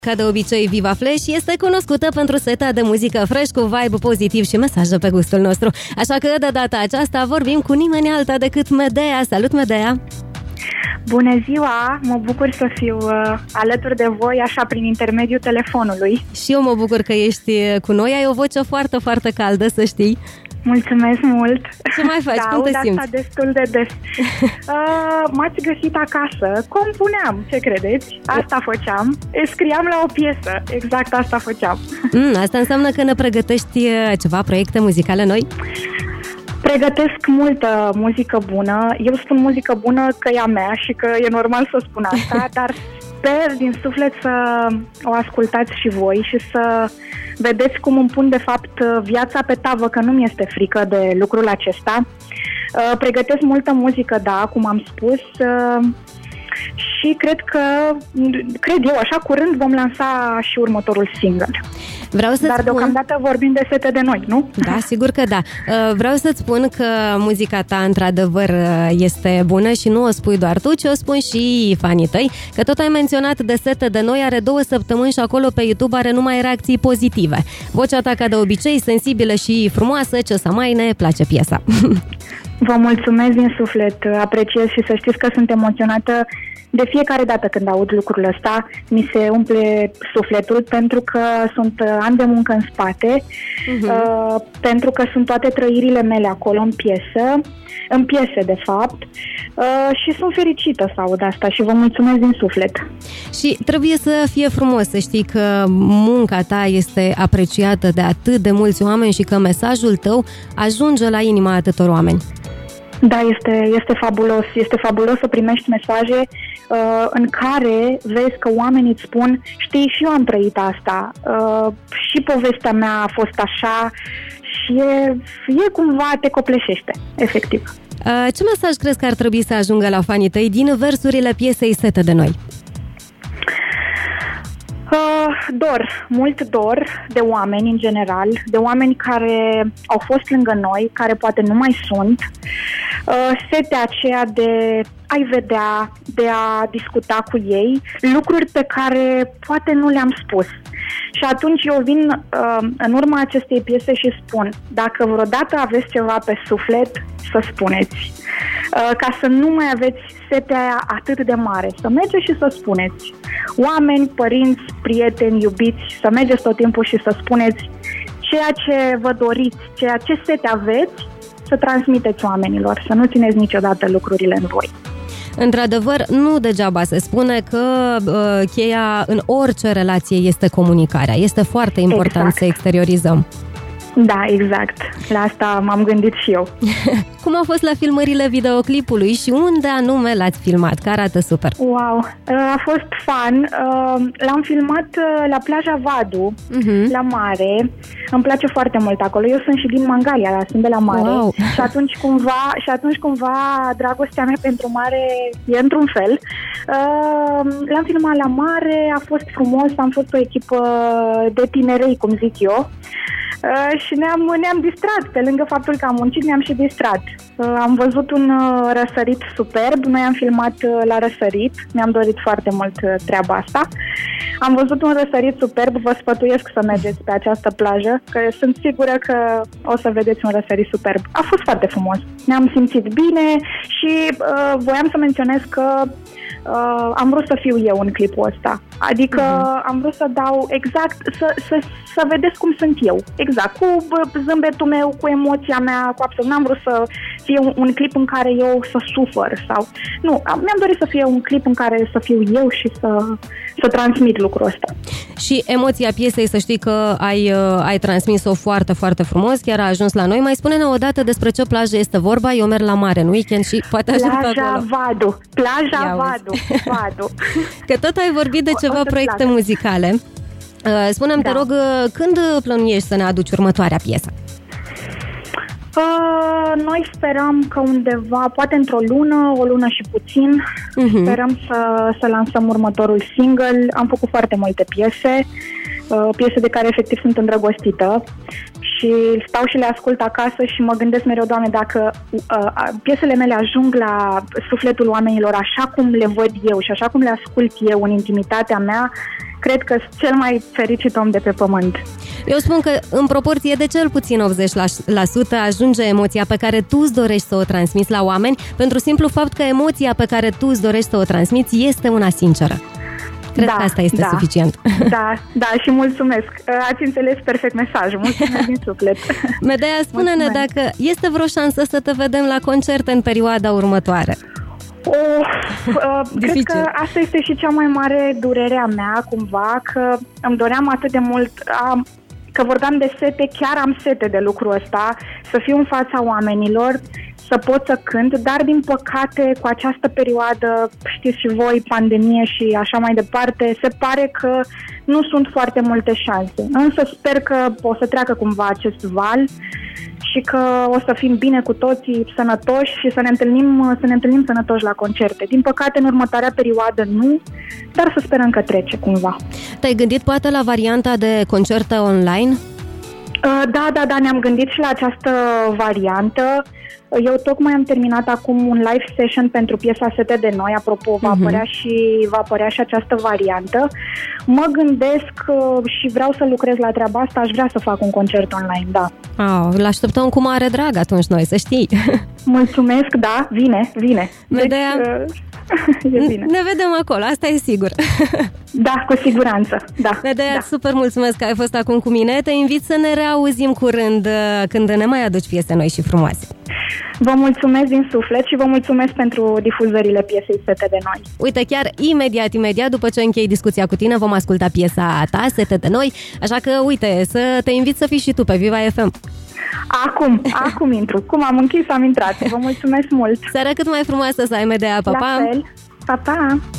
Ca de obicei, Viva Flash este cunoscută pentru seta de muzică fresh cu vibe pozitiv și mesaje pe gustul nostru. Așa că de data aceasta vorbim cu nimeni alta decât Medea. Salut, Medea! Bună ziua! Mă bucur să fiu alături de voi așa prin intermediul telefonului. Și eu mă bucur că ești cu noi. Ai o voce foarte, foarte caldă, să știi. Mulțumesc mult! Ce mai faci? Cum te simți? Asta destul de des. M-ați găsit acasă. Compuneam, ce credeți? Asta făceam. Scriam la o piesă. Exact asta făceam. Asta înseamnă că ne pregătești ceva proiecte muzicale noi? Pregătesc multă muzică bună. Eu spun muzică bună că e a mea și că e normal să spun asta, dar sper din suflet să o ascultați și voi și să vedeți cum îmi pun de fapt viața pe tavă, că nu mi este frică de lucrul acesta. Pregătesc multă muzică, da, cum am spus, și cred eu, așa curând vom lansa și următorul single. Dar deocamdată vorbim de sete de noi, nu? Da, sigur că da. Vreau să-ți spun că muzica ta într-adevăr este bună și nu o spui doar tu, ci o spun și fanii tăi, că tot ai menționat de sete de noi, are 2 săptămâni și acolo pe YouTube are numai reacții pozitive. Vocea ta, ca de obicei, sensibilă și frumoasă, ce să mai ne place piesa. Vă mulțumesc din suflet, apreciez și să știți că sunt emoționată de fiecare dată când aud lucrul ăsta. Mi se umple sufletul pentru că sunt ani de muncă în spate, pentru că sunt toate trăirile mele acolo în piese de fapt, și sunt fericită să aud asta și vă mulțumesc din suflet. Și trebuie să fie frumos să știi că munca ta este apreciată de atât de mulți oameni și că mesajul tău ajunge la inima atâtor oameni. Da, este fabulos. Este fabulos să primești mesaje în care vezi că oamenii îți spun: știi, și eu am trăit asta, și povestea mea a fost așa, și e cumva te copleșește, efectiv. Ce mesaj crezi că ar trebui să ajungă la fanii tăi din versurile piesei Sete de noi? Mult dor de oameni în general, de oameni care au fost lângă noi, care poate nu mai sunt, setea aceea de a-i vedea, de a discuta cu ei, lucruri pe care poate nu le-am spus. Și atunci eu vin în urma acestei piese și spun: dacă vreodată aveți ceva pe suflet, să spuneți. Ca să nu mai aveți setea aia atât de mare, să mergeți și să spuneți. Oameni, părinți, prieteni, iubiți, să mergeți tot timpul și să spuneți ceea ce vă doriți, ceea ce sete aveți, să transmiteți oamenilor, să nu țineți niciodată lucrurile în voi. Într-adevăr, nu degeaba se spune că cheia în orice relație este comunicarea. Este foarte important să exteriorizăm. Da, exact. La asta m-am gândit și eu. Cum au fost la filmările videoclipului și unde anume l-ați filmat? Că arată super. Wow, a fost fun. L-am filmat la plaja Vadu, la mare. Îmi place foarte mult acolo. Eu sunt și din Mangalia, sunt de la mare. Wow. Și atunci cumva dragostea mea pentru mare e într-un fel. L-am filmat la mare, a fost frumos, am fost o echipă de tinerei, cum zic eu. Și ne-am distrat. Pe lângă faptul că am muncit, ne-am și distrat. Am văzut un răsărit superb. Noi am filmat la răsărit. Mi-am dorit foarte mult treaba asta. Am văzut un răsărit superb. Vă sfătuiesc să mergeți pe această plajă, că sunt sigură că o să vedeți un răsărit superb. A fost foarte frumos. Ne-am simțit bine și voiam să menționez că am vrut să fiu eu în clipul ăsta. Adică am vrut să dau exact, să vedeți cum sunt eu. Exact, cu zâmbetul meu, cu emoția mea, cu absolut. N-am vrut să fie un clip în care eu să sufăr sau... Nu, mi-am dorit să fie un clip în care să fiu eu și să transmit lucrul ăsta. Și emoția piesei, să știi că ai transmis-o foarte, foarte frumos, chiar a ajuns la noi. Mai spune-ne o dată despre ce plajă este vorba. Eu merg la mare în weekend și poate ajung pe acolo. Plaja Vadu. Că tot ai vorbit de ceva proiecte muzicale. Spune-mi, te rog, când plănuiești să ne aduci următoarea piesă? Noi sperăm că undeva, poate într-o lună, o lună și puțin, sperăm să lansăm următorul single. Am făcut foarte multe piese de care efectiv sunt îndrăgostită și stau și le ascult acasă și mă gândesc mereu, Doamne, dacă piesele mele ajung la sufletul oamenilor așa cum le văd eu și așa cum le ascult eu în intimitatea mea, cred că sunt cel mai fericit om de pe pământ. Eu spun că în proporție de cel puțin 80% ajunge emoția pe care tu îți dorești să o transmiți la oameni, pentru simplu fapt că emoția pe care tu îți dorești să o transmiți este una sinceră. Cred că asta este suficient. Da, și mulțumesc. Ați înțeles perfect mesajul. Mulțumesc din suflet. Medea, spune-ne dacă este vreo șansă să te vedem la concerte în perioada următoare. Cred că asta este și cea mai mare durere a mea, cumva, că îmi doream atât de mult, că vorbeam de sete, chiar am sete de lucrul ăsta, să fiu în fața oamenilor, să pot să cânt, dar din păcate cu această perioadă, știți și voi, pandemie și așa mai departe, se pare că nu sunt foarte multe șanse. Însă sper că o să treacă cumva acest val și că o să fim bine cu toții, sănătoși și să ne întâlnim sănătoși la concerte. Din păcate, în următoarea perioadă nu, dar să sperăm că trece cumva. Te-ai gândit poate la varianta de concerte online? Da, ne-am gândit și la această variantă. Eu tocmai am terminat acum un live session pentru piesa Sete de Noi, apropo, va apărea și această variantă. Mă gândesc și vreau să lucrez la treaba asta, aș vrea să fac un concert online, da. Îl așteptăm cu mare drag atunci noi, să știi. Mulțumesc, da, vine. Medea, e bine. Ne vedem acolo, asta e sigur. Da, cu siguranță, da. Medea, super mulțumesc că ai fost acum cu mine. Te invit să ne reauzim curând când ne mai aduci piese noi și frumoase. Vă mulțumesc din suflet și vă mulțumesc pentru difuzările piesei Sete de Noi. Uite, chiar imediat după ce închei discuția cu tine, vom asculta piesa ta, Sete de Noi, așa că, uite, să te invit să fii și tu pe Viva FM. Acum intru. Cum am închis, am intrat. Vă mulțumesc mult. Seara cât mai frumoasă să ai, Medea. Pa, pa! La fel. Pa, pa!